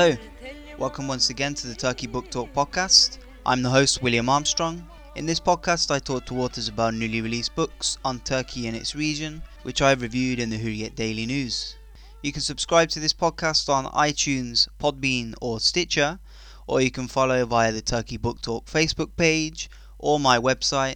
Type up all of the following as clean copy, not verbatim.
Hello, welcome once again to the Turkey Book Talk podcast. I'm the host, William Armstrong. In this podcast, I talk to authors about newly released books on Turkey and its region, which I've reviewed in the Hurriyet Daily News. You can subscribe to this podcast on iTunes, Podbean, or Stitcher, or you can follow via the Turkey Book Talk Facebook page or my website,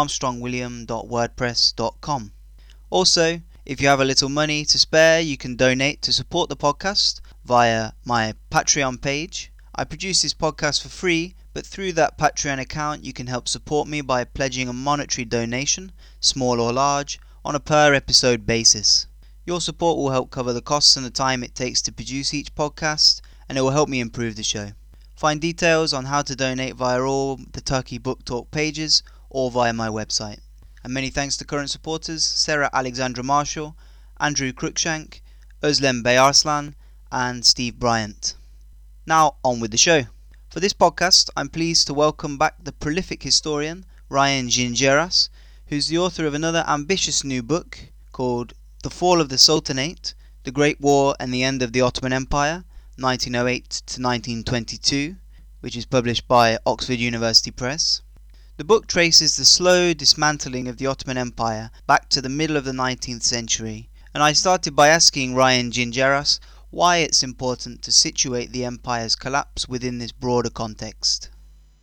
armstrongwilliam.wordpress.com. Also, if you have a little money to spare, you can donate to support the podcast via my Patreon page. I produce this podcast for free, but through that Patreon account you can help support me by pledging a monetary donation, small or large, on a per episode basis. Your support will help cover the costs and the time it takes to produce each podcast, and it will help me improve the show. Find details on how to donate via all the Turkey Book Talk pages or via my website. And many thanks to current supporters Sarah Alexandra Marshall, Andrew Cruikshank, Özlem Beyarslan, and Steve Bryant. Now on with the show. For this podcast, I'm pleased to welcome back the prolific historian Ryan Gingeras, who's the author of another ambitious new book called The Fall of the Sultanate, The Great War and the End of the Ottoman Empire, 1908 to 1922, which is published by Oxford University Press. The book traces the slow dismantling of the Ottoman Empire back to the middle of the 19th century, and I started by asking Ryan Gingeras why it's important to situate the empire's collapse within this broader context.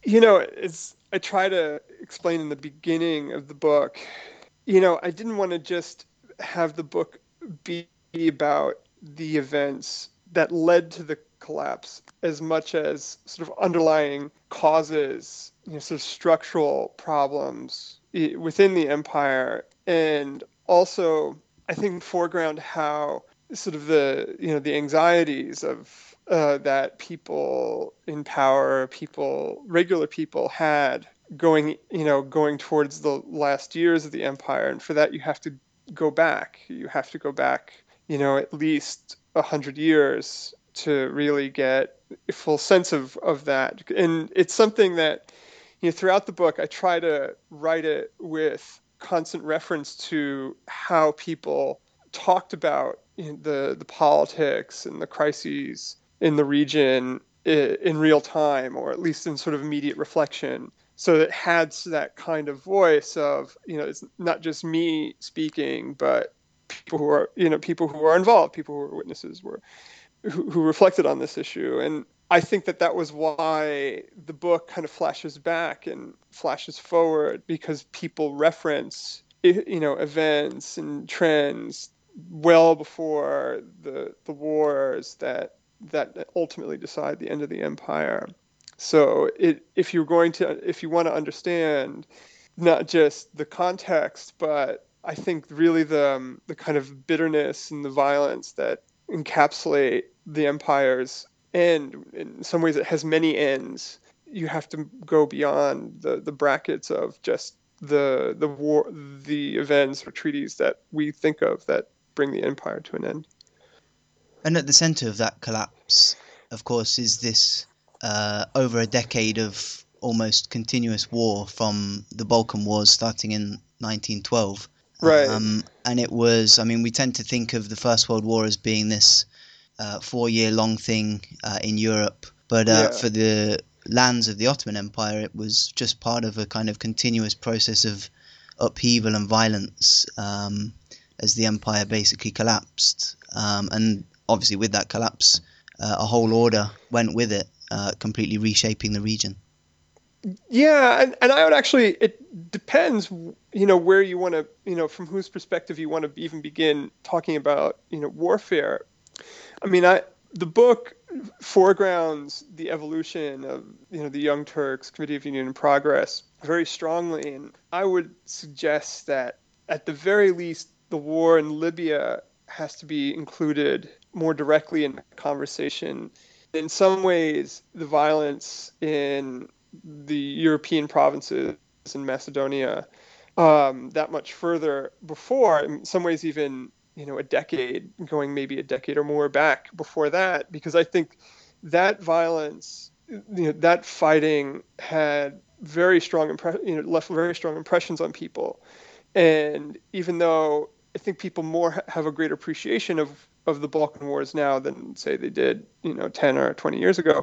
I try to explain in the beginning of the book, I didn't want to just have the book be about the events that led to the collapse as much as sort of underlying causes, sort of structural problems within the empire. And also, I think foreground how sort of the anxieties of that people in power, regular people had going towards the last years of the empire. And for that, you have to go back. You have to go back, at least 100 years to really get a full sense of that. And it's something that, throughout the book, I try to write it with constant reference to how people talked about the politics and the crises in the region in real time, or at least in sort of immediate reflection. So it had that kind of voice of, it's not just me speaking, but people who are, people who are involved, people who are witnesses, who reflected on this issue. And I think that was why the book kind of flashes back and flashes forward, because people reference, events and trends well before the wars that ultimately decide the end of the empire. So if you want to understand not just the context, but I think really the kind of bitterness and the violence that encapsulate the empire's end. In some ways, it has many ends. You have to go beyond the brackets of just the war, the events or treaties that we think of that bring the empire to an end. And at the centre of that collapse, of course, is this over a decade of almost continuous war from the Balkan Wars starting in 1912. Right. And it was, we tend to think of the First World War as being this 4-year long thing in Europe. But Yeah. for the lands of the Ottoman Empire, it was just part of a kind of continuous process of upheaval and violence as the empire basically collapsed. And obviously with that collapse, a whole order went with it, completely reshaping the region. Yeah, and I would actually, it depends, where you want to, from whose perspective you want to even begin talking about, warfare. The book foregrounds the evolution of, the Young Turks, Committee of Union and Progress very strongly. And I would suggest that at the very least, the war in Libya has to be included more directly in the conversation. In some ways, the violence in the European provinces in Macedonia, that much further before, in some ways even, maybe a decade or more back before that, because I think that violence, that fighting had left very strong impressions on people. And even though I think people more have a greater appreciation of of the Balkan Wars now than, say, they did, 10 or 20 years ago.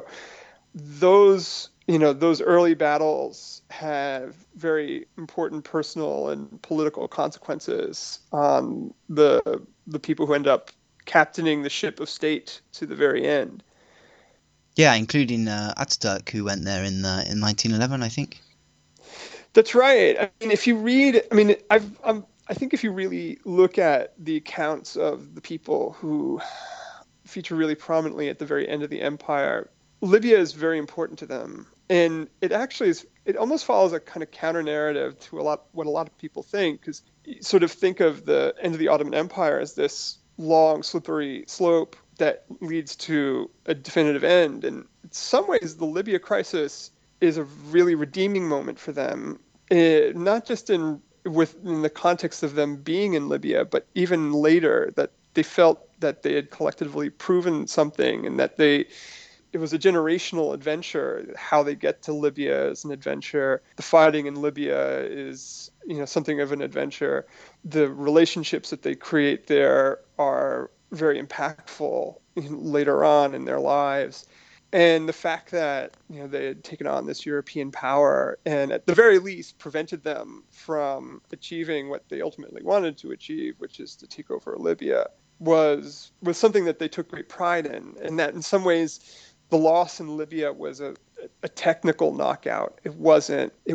Those early battles have very important personal and political consequences on the people who end up captaining the ship of state to the very end. Yeah, including Ataturk, who went there in 1911, I think. That's right. I mean, if you read, I mean, I think if you really look at the accounts of the people who feature really prominently at the very end of the empire, Libya is very important to them. And it actually is, it almost follows a kind of counter narrative to what a lot of people think, because you sort of think of the end of the Ottoman Empire as this long, slippery slope that leads to a definitive end. And in some ways, the Libya crisis is a really redeeming moment for them, not just in the context of them being in Libya, but even later, that they felt that they had collectively proven something, and that it was a generational adventure. How they get to Libya is an adventure. The fighting in Libya is, something of an adventure. The relationships that they create there are very impactful later on in their lives. And the fact that, they had taken on this European power and at the very least prevented them from achieving what they ultimately wanted to achieve, which is to take over Libya, was something that they took great pride in. And that in some ways the loss in Libya was a technical knockout. It was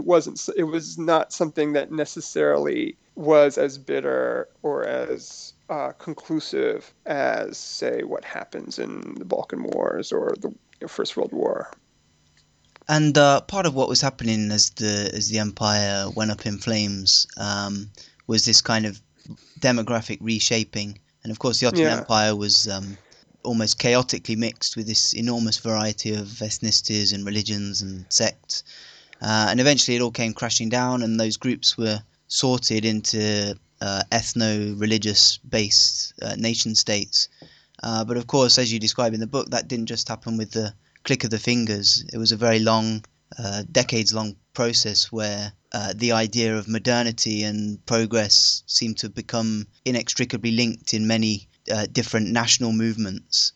not something that necessarily was as bitter or as conclusive as, say, what happens in the Balkan Wars or the First World War. And part of what was happening as the empire went up in flames was this kind of demographic reshaping. And of course, the Ottoman Empire was almost chaotically mixed with this enormous variety of ethnicities and religions and sects. And eventually it all came crashing down, and those groups were sorted into ethno-religious based nation states. But of course, as you describe in the book, that didn't just happen with the click of the fingers. It was a very long, decades-long process where the idea of modernity and progress seemed to become inextricably linked in many different national movements.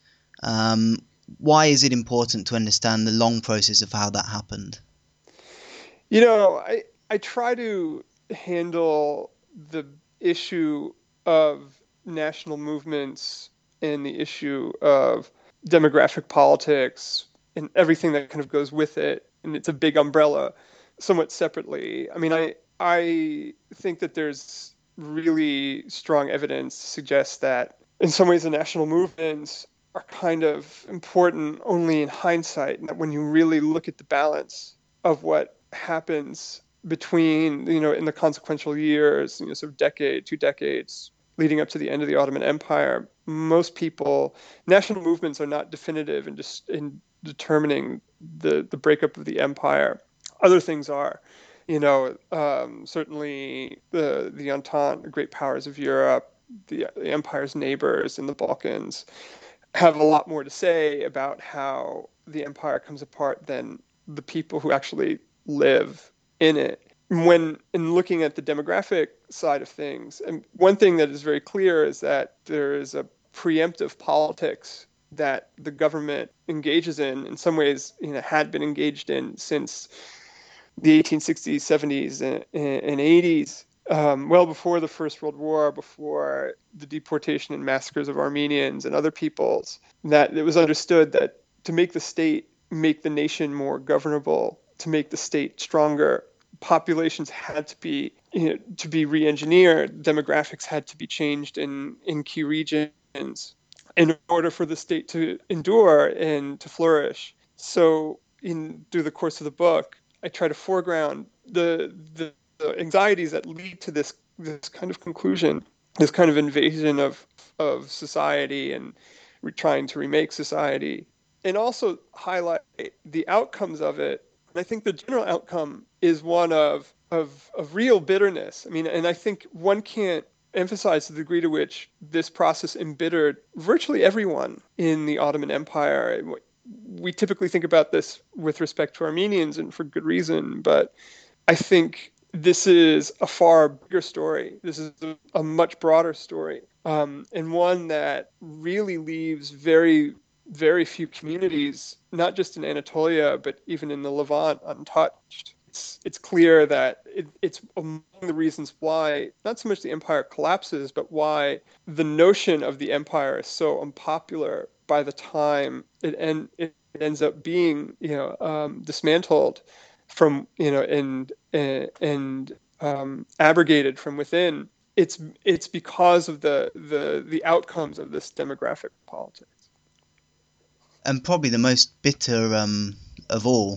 Why is it important to understand the long process of how that happened? I try to handle the issue of national movements and the issue of demographic politics and everything that kind of goes with it, and it's a big umbrella, somewhat separately. I mean, I think that there's really strong evidence to suggest that in some ways the national movements are kind of important only in hindsight, and that when you really look at the balance of what happens between, in the consequential years, sort of decade, 2 decades leading up to the end of the Ottoman Empire, most people, national movements are not definitive in determining the breakup of the empire. Other things are. Certainly the Entente, the great powers of Europe, the empire's neighbors in the Balkans have a lot more to say about how the empire comes apart than the people who actually live in it. When in looking at the demographic side of things, and one thing that is very clear is that there is a preemptive politics that the government engages in some ways, had been engaged in since the 1860s, 70s, and 80s, well before the First World War, before the deportation and massacres of Armenians and other peoples, that it was understood that to make the nation more governable, to make the state stronger, populations had to be, to be re-engineered, demographics had to be changed in key regions in order for the state to endure and to flourish. So through the course of the book, I try to foreground the anxieties that lead to this kind of conclusion, this kind of invasion of society and trying to remake society, and also highlight the outcomes of it. And I think the general outcome is one of real bitterness. I mean, and I think one can't emphasize the degree to which this process embittered virtually everyone in the Ottoman Empire. We typically think about this with respect to Armenians, and for good reason, but I think this is a far bigger story. This is a much broader story and one that really leaves very, very few communities, not just in Anatolia, but even in the Levant, untouched. It's clear that it's among the reasons why not so much the empire collapses, but why the notion of the empire is so unpopular by the time it ends up being dismantled from and abrogated from within. It's because of the outcomes of this demographic politics. And probably the most bitter of all,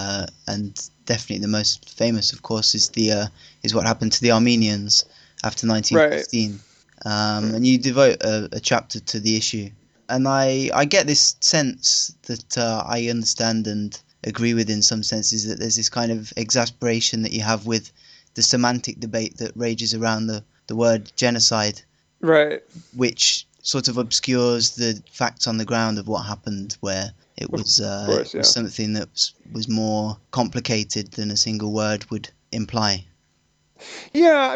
and definitely the most famous, of course, is what happened to the Armenians after Right. 1915. Right. And you devote a chapter to the issue. And I get this sense that I understand and agree with in some senses, that there's this kind of exasperation that you have with the semantic debate that rages around the word genocide, Right. which sort of obscures the facts on the ground of what happened, where Of it course, was yeah. something that was more complicated than a single word would imply. Yeah,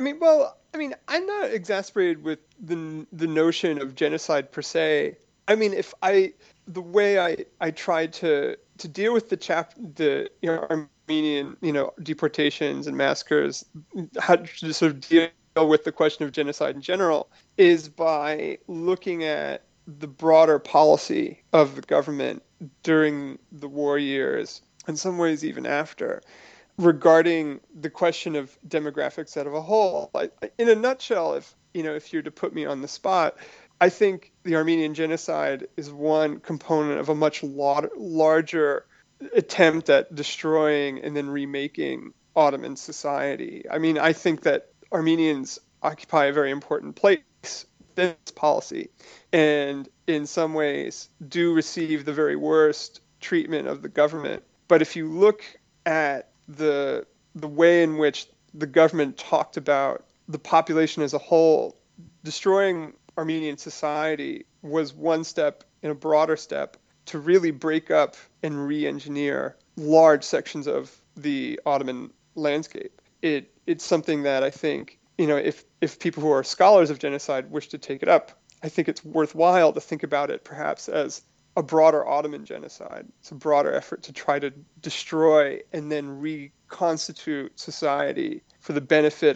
I'm not exasperated with the notion of genocide per se. I mean, if I the way I tried to deal with the Armenian deportations and massacres, how to sort of deal with the question of genocide in general, is by looking at the broader policy of the government during the war years, in some ways even after, regarding the question of demographics out of a whole. In a nutshell, if you're to put me on the spot, I think the Armenian genocide is one component of a much larger attempt at destroying and then remaking Ottoman society. I mean, I think that Armenians occupy a very important place in this policy, and in some ways do receive the very worst treatment of the government. But if you look at the way in which the government talked about the population as a whole, destroying Armenian society was one step in a broader step to really break up and re-engineer large sections of the Ottoman landscape. It's something that I think, if people who are scholars of genocide wish to take it up, I think it's worthwhile to think about it perhaps as a broader Ottoman genocide. It's a broader effort to try to destroy and then reconstitute society for the benefit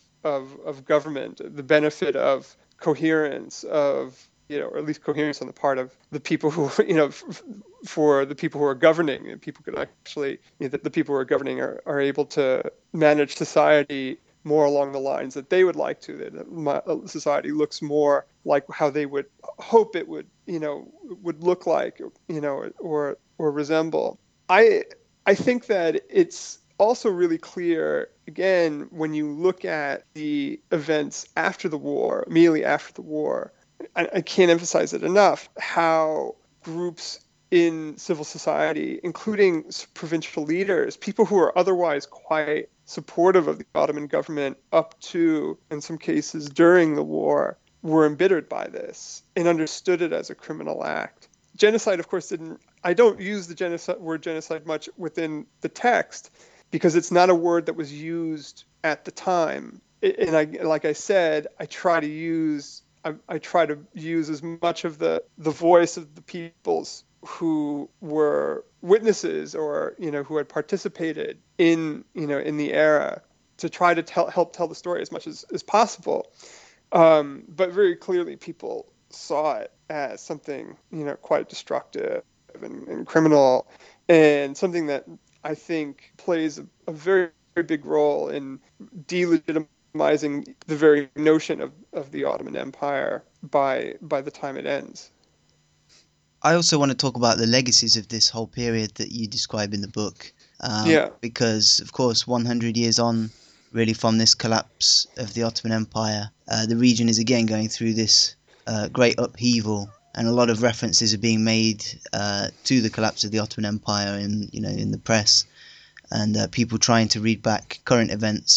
of government, the benefit of coherence, of or at least coherence on the part of the people who, for the people who are governing, and people could actually, the people who are governing are able to manage society more along the lines that they would like to. That society looks more like how they would hope it would look like, or resemble. I I think that it's also really clear, again, when you look at the events after the war, immediately after the war. I can't emphasize it enough how groups in civil society, including provincial leaders, people who are otherwise quite supportive of the Ottoman government up to, in some cases, during the war, were embittered by this and understood it as a criminal act. Genocide, of course, didn't. I don't use the word genocide much within the text because it's not a word that was used at the time. And like I said, I try to use as much of the voice of the peoples who were witnesses, or who had participated in the era, to try to help tell the story as much as possible. But very clearly, people saw it as something quite destructive and criminal, and something that I think plays a very, very big role in delegitimizing the very notion of the Ottoman Empire by the time it ends. I also want to talk about the legacies of this whole period that you describe in the book, Yeah. because, of course, 100 years on, really from this collapse of the Ottoman Empire, the region is again going through this great upheaval, and a lot of references are being made to the collapse of the Ottoman Empire in the press, and people trying to read back current events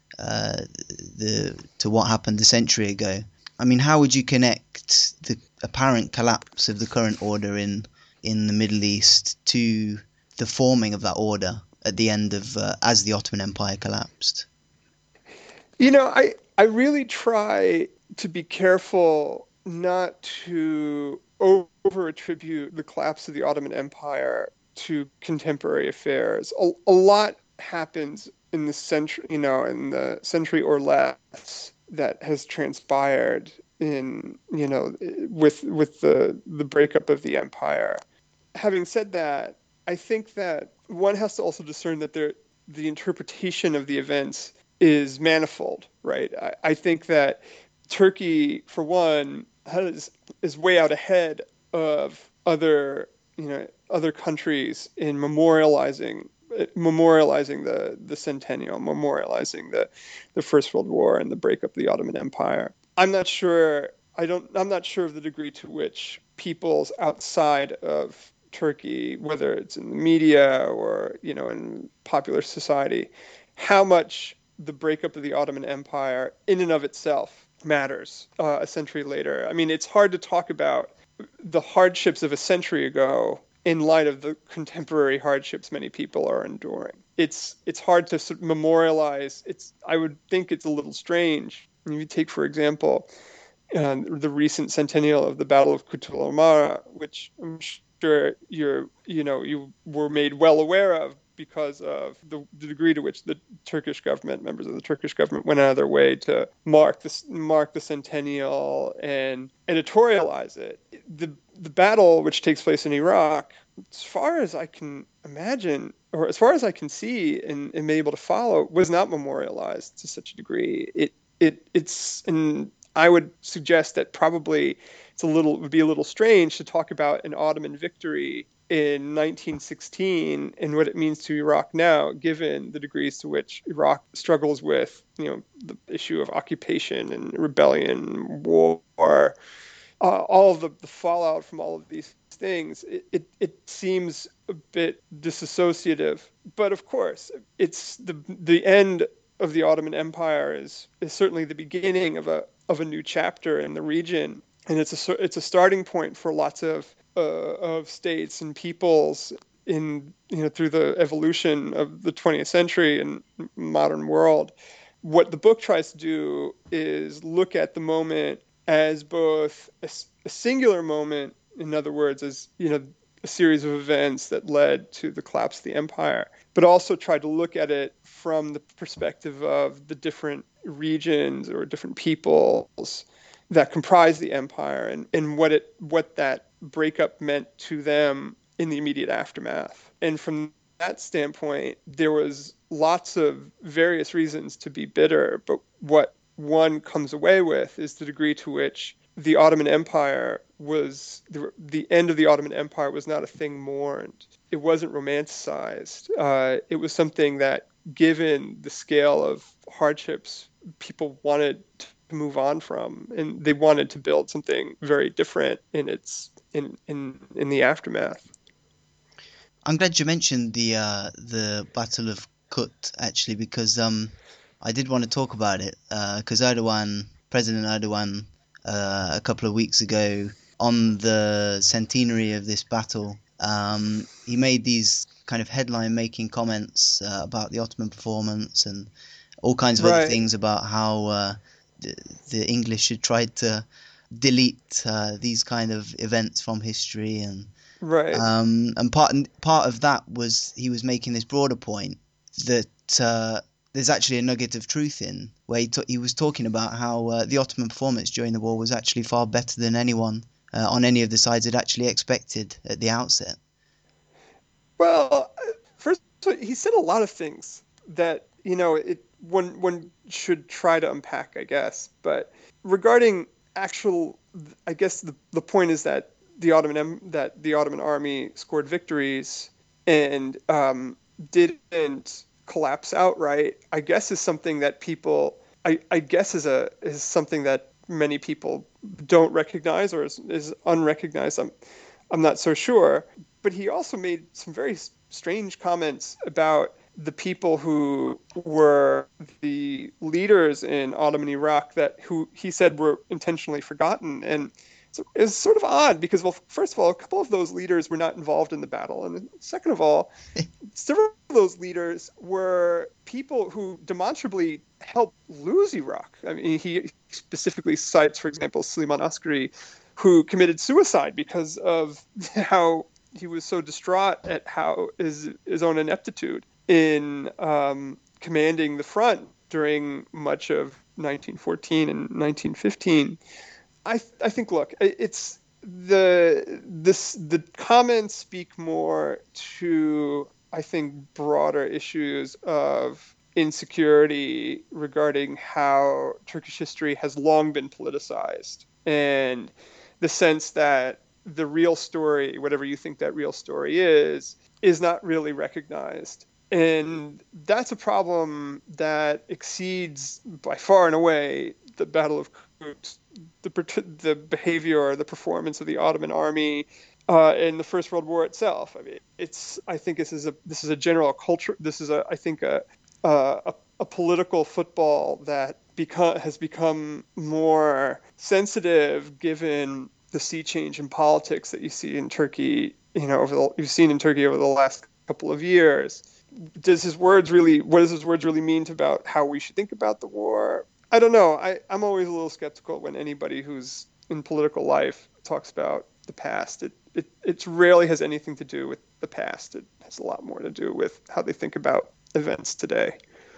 to what happened a century ago. I mean, how would you connect the apparent collapse of the current order in the Middle East to the forming of that order at the end of as the Ottoman Empire collapsed? I really try to be careful not to over attribute the collapse of the Ottoman Empire to contemporary affairs. A lot happens in the century, in the century or less that has transpired in, with the breakup of the empire. Having said that, I think that one has to also discern that the interpretation of the events is manifold, right? I think that Turkey, for one, is way out ahead of other countries in memorializing the centennial, memorializing the First World War and the breakup of the Ottoman Empire. I'm not sure. I'm not sure of the degree to which peoples outside of Turkey, whether it's in the media or in popular society, how much the breakup of the Ottoman Empire in and of itself matters a century later. I mean, it's hard to talk about the hardships of a century ago in light of the contemporary hardships many people are enduring. It's hard to sort of memorialize. I would think it's a little strange. If you take, for example, the recent centennial of the Battle of Kut el Amara, which I'm sure you were made well aware of because of the degree to which members of the Turkish government went out of their way to mark the centennial and editorialize it. The battle, which takes place in Iraq, as far as I can imagine, or as far as I can see and be able to follow, was not memorialized to such a degree. It's and I would suggest that probably it would be a little strange to talk about an Ottoman victory in 1916 and what it means to Iraq now, given the degrees to which Iraq struggles with, the issue of occupation and rebellion, war, all of the fallout from all of these things. It seems a bit disassociative, but of course, it's the end of the Ottoman Empire is certainly the beginning of a new chapter in the region, and it's a starting point for lots of states and peoples in through the evolution of the 20th century and modern world. What the book tries to do is look at the moment as both a singular moment, in other words, as a series of events that led to the collapse of the empire, but also try to look at it from the perspective of the different regions or different peoples that comprise the empire and what that breakup meant to them in the immediate aftermath. And from that standpoint, there was lots of various reasons to be bitter, but what one comes away with is the degree to which the Ottoman Empire was the end of the Ottoman Empire was not a thing mourned. It wasn't romanticized. It was something that, given the scale of hardships, people wanted to move on from, and they wanted to build something very different in the aftermath. I'm glad you mentioned the Battle of Kut actually, because I did want to talk about it because President Erdogan, a couple of weeks ago on the centenary of this battle, he made these kind of headline-making comments about the Ottoman performance and all kinds of other things about how the English had tried to delete these kind of events from history and part of that was he was making this broader point that there's actually a nugget of truth in where he was talking about how the Ottoman performance during the war was actually far better than anyone on any of the sides had actually expected at the outset. Well, first, he said a lot of things that one should try to unpack, I guess. But regarding I guess the point is that the Ottoman army scored victories and didn't collapse outright. I guess is something that I guess is something that many people don't recognize or is unrecognized. I'm not so sure. But he also made some very strange comments about the people who were the leaders in Ottoman Iraq who he said were intentionally forgotten. And So it's sort of odd because, well, first of all, a couple of those leaders were not involved in the battle, and second of all, several of those leaders were people who demonstrably helped lose Iraq. I mean, he specifically cites, for example, Suleiman Askari, who committed suicide because of how he was so distraught at how his own ineptitude in commanding the front during much of 1914 and 1915. I think, look, it's the comments speak more to, I think, broader issues of insecurity regarding how Turkish history has long been politicized, and the sense that the real story, whatever you think that real story is not really recognized. And that's a problem that exceeds by far and away the Battle of Kut, the behavior or the performance of the Ottoman army in the First World War itself. I mean, I think this is a general culture. This is I think a political football that has become more sensitive given the sea change in politics that you see in Turkey. You've seen in Turkey over the last couple of years. What does his words really mean about how we should think about the war? I don't know. I'm always a little skeptical when anybody who's in political life talks about the past. It rarely has anything to do with the past. It has a lot more to do with how they think about events today.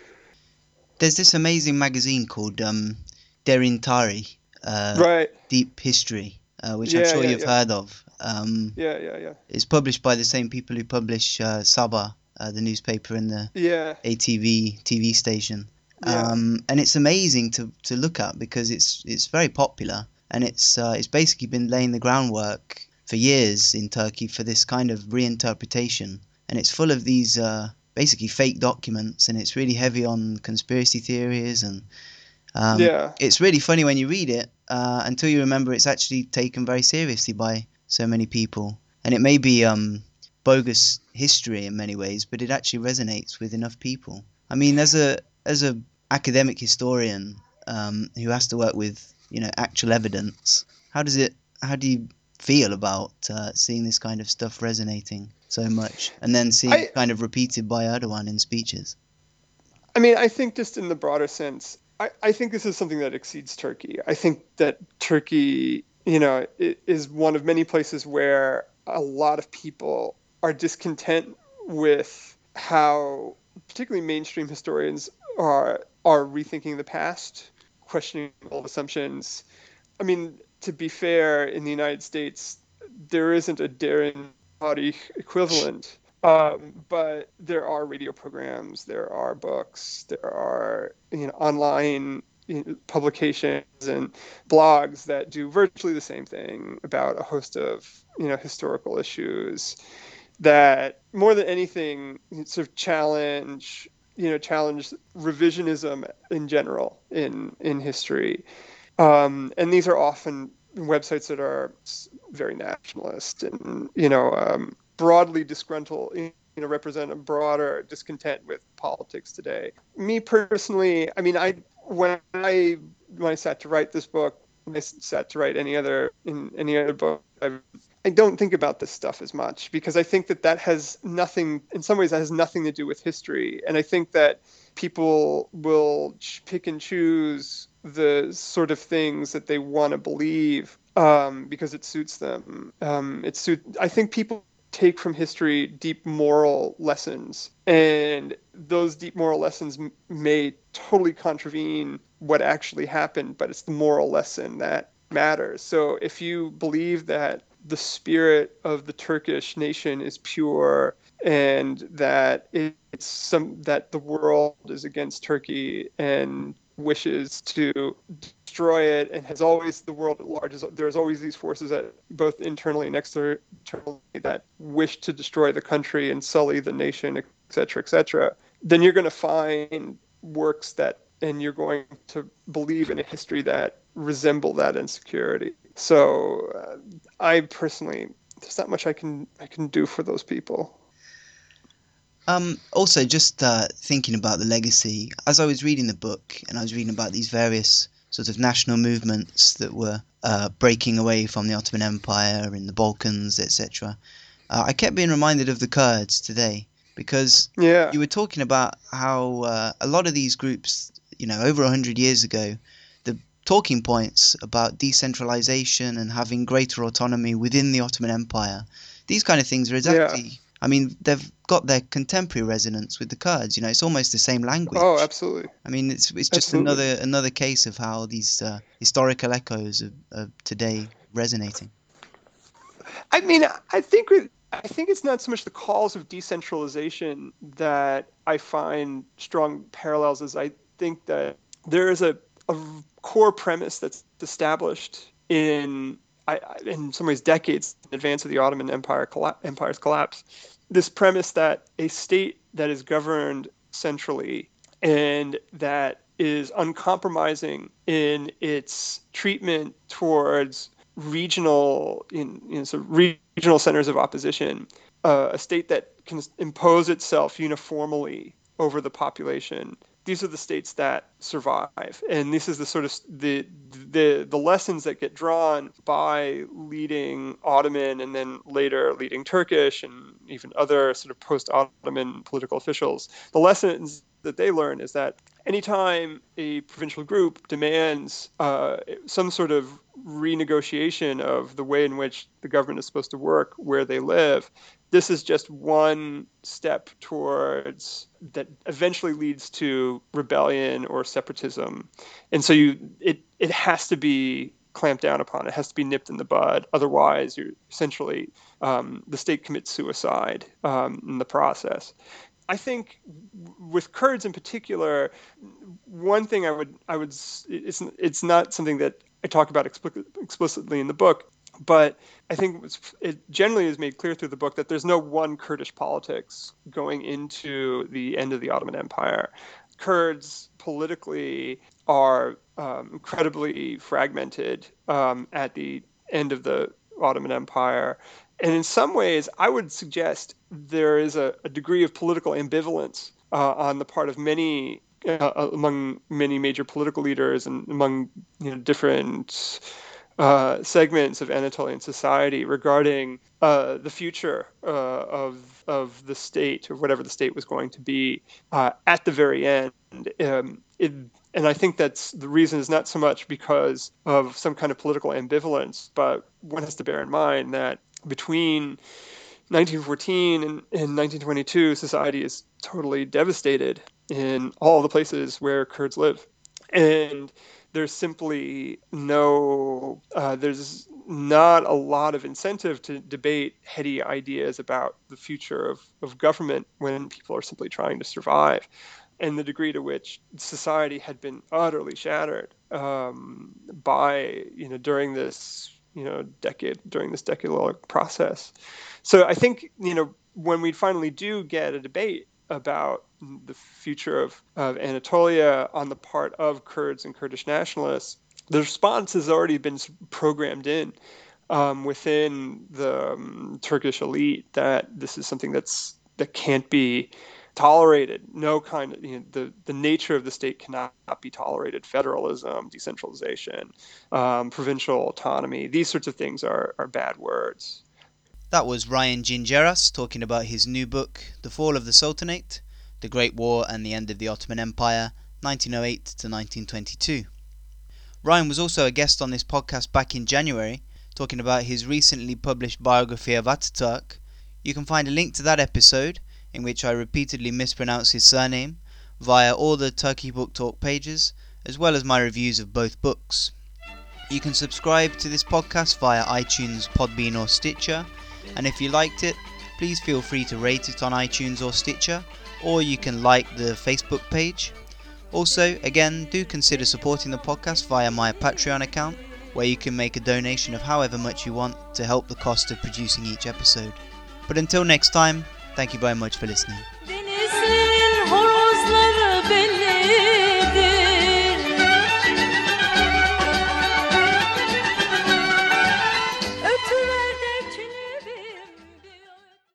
There's this amazing magazine called Derin Tari, Right. Deep History, which I'm Yeah, sure yeah, you've yeah. heard of. Yeah. It's published by the same people who publish Sabah, the newspaper and the Yeah. ATV TV station. Yeah. And it's amazing to look at because it's very popular, and it's basically been laying the groundwork for years in Turkey for this kind of reinterpretation, and it's full of these basically fake documents, and it's really heavy on conspiracy theories, and Yeah. it's really funny when you read it until you remember it's actually taken very seriously by so many people, and it may be bogus history in many ways, but it actually resonates with enough people. I mean, as a academic historian who has to work with actual evidence, how do you feel about seeing this kind of stuff resonating so much, and then seeing I it kind of repeated by Erdogan in speeches? I mean, I think just in the broader sense, I think this is something that exceeds Turkey. I think that Turkey, is one of many places where a lot of people are discontent with how, particularly mainstream historians, are rethinking the past, questioning old assumptions. I mean, to be fair, in the United States, there isn't a Darren Hardy equivalent. But there are radio programs, there are books, there are online publications and blogs that do virtually the same thing about a host of historical issues that more than anything sort of challenge revisionism in general in history. And these are often websites that are very nationalist and broadly disgruntled, represent a broader discontent with politics today. Me personally, I mean, when I sat to write this book, when I sat to write any other book, I don't think about this stuff as much because I think that has nothing, in some ways, that has nothing to do with history. And I think that people will pick and choose the sort of things that they want to believe because it suits them. I think people take from history deep moral lessons, and those deep moral lessons may totally contravene what actually happened, but it's the moral lesson that matters. So if you believe that the spirit of the Turkish nation is pure and that that the world is against Turkey and wishes to destroy it, and has always, the world at large, there's always these forces that both internally and externally that wish to destroy the country and sully the nation, etc., then you're going to find works and you're going to believe in a history that resemble that insecurity. So I personally, there's not much I can do for those people. Also, just thinking about the legacy, as I was reading the book and I was reading about these various sort of national movements that were breaking away from the Ottoman Empire in the Balkans, etc. I kept being reminded of the Kurds today, because Yeah. you were talking about how a lot of these groups, over 100 years ago, the talking points about decentralization and having greater autonomy within the Ottoman Empire, these kind of things are Yeah. exactly, I mean, they've got their contemporary resonance with the Kurds. It's almost the same Oh, language. absolutely. I mean, it's just Absolutely. another case of how these historical echoes of today resonating. I mean, I think it's not so much the calls of decentralization that I find strong parallels as I think that there is a core premise that's established in some ways decades in advance of the Ottoman Empire's collapse. This premise that a state that is governed centrally and that is uncompromising in its treatment towards sort of regional centers of opposition, a state that can impose itself uniformly over the population. These are the states that survive, and this is the sort of the lessons that get drawn by leading Ottoman and then later leading Turkish and even other sort of post-Ottoman political officials. The lessons that they learn is that anytime a provincial group demands some sort of renegotiation of the way in which the government is supposed to work where they live, this is just one step towards that eventually leads to rebellion or separatism. And so it has to be clamped down upon. It has to be nipped in the bud. Otherwise, you're essentially the state commits suicide in the process. I think with Kurds in particular, one thing I would it's not something that I talk about explicitly in the book, but I think it generally is made clear through the book that there's no one Kurdish politics going into the end of the Ottoman Empire. Kurds politically are incredibly fragmented at the end of the Ottoman Empire. And in some ways, I would suggest there is a degree of political ambivalence on the part of many among many major political leaders and among different segments of Anatolian society regarding the future of the state or whatever the state was going to be at the very end. And I think that's the reason is not so much because of some kind of political ambivalence, but one has to bear in mind that between 1914 and 1922, society is totally devastated in all the places where Kurds live. And there's simply there's not a lot of incentive to debate heady ideas about the future of government when people are simply trying to survive. And the degree to which society had been utterly shattered by, during this, during this decade-long process. So I think, when we finally do get a debate about the future of Anatolia on the part of Kurds and Kurdish nationalists, the response has already been programmed in within the Turkish elite that this is something that can't be tolerated. No kind of the nature of the state cannot be tolerated. Federalism, decentralization, provincial autonomy, these sorts of things are bad words. That was Ryan Gingeras talking about his new book, The Fall of the Sultanate, The Great War and the End of the Ottoman Empire, 1908 to 1922. Ryan was also a guest on this podcast back in January, talking about his recently published biography of Ataturk. You can find a link to that episode, in which I repeatedly mispronounce his surname, via all the Turkey Book Talk pages, as well as my reviews of both books. You can subscribe to this podcast via iTunes, Podbean or Stitcher, and if you liked it, please feel free to rate it on iTunes or Stitcher, or you can like the Facebook page. Also, again, do consider supporting the podcast via my Patreon account, where you can make a donation of however much you want to help the cost of producing each episode. But until next time, thank you very much for listening.